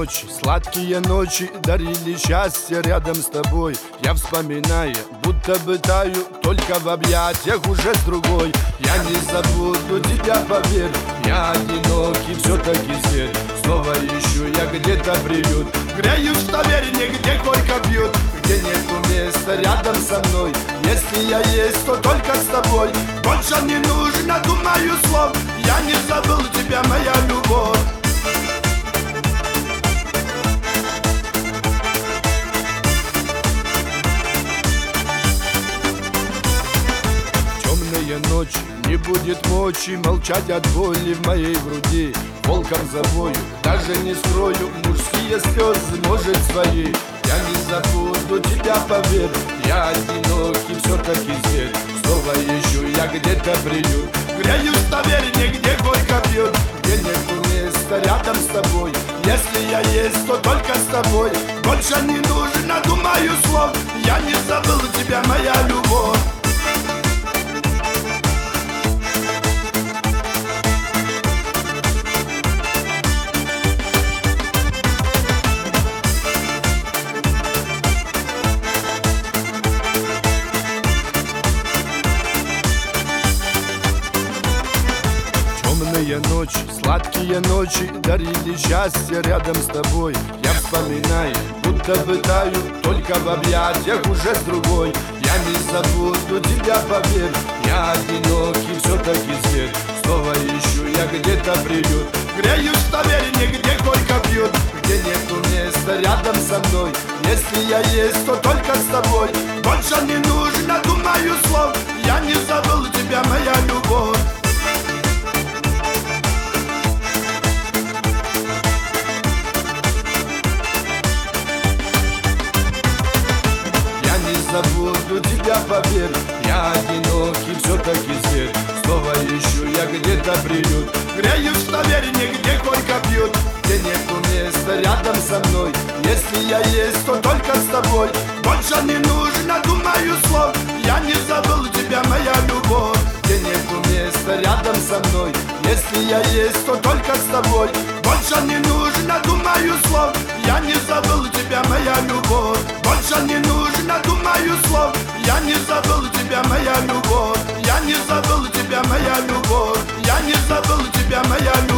ночи, сладкие ночи дарили счастье рядом с тобой. Я вспоминаю, будто бы таю, только в объятиях уже с другой. Я не забуду тебя, поверь, я одинокий все-таки зверь. Снова ищу я где-то приют, греюсь в таверне, где горько пьют, где нету места рядом со мной. Если я есть, то только с тобой. Больше не нужно, думаю, слов. Я не забыл тебя, моя любовь. Темные ночи, не будет мочи молчать от боли в моей груди. Волком завою, даже не скрою, мужские слезы, может, свои. Я не забуду тебя, поверь, я одинокий все-таки зверь. Снова ищу я где-то приют, греюсь в таверне, где горько пьют, где нету места рядом с тобой. Если я есть, то только с тобой. Больше не нужно, думаю, слов. Я не забыл тебя, моя любовь. Темные ночи, сладкие ночи дарили счастье рядом с тобой. Я вспоминаю, будто бы таю, только в объятиях уже с другой. Я не забуду тебя, поверь, я одинокий все-таки зверь. Снова ищу я где-то приют, греюсь в таверне, где горько пьют, где нету места рядом со мной. Если я есть, то только с тобой. Больше не нужно, думаю, слов. Я не забыл тебя, моя любовь. Забуду тебя, поверь, я одинокий все-таки зверь. Снова ищу я где-то приют, греюсь в таверне, где горько пьют, где нету места рядом со мной. Если я есть, то только с тобой. Больше не нужно, думаю, слов. Я не забыл тебя, моя любовь. Где нету места рядом со мной. Если я есть, то только с тобой. Больше не нужно, думаю, слов. Я не забыл тебя, моя любовь. Больше не нужно, думаю, слов. Я не забыл тебя, моя любовь. Я не забыл тебя, моя любовь. Я не забыл тебя, моя любовь.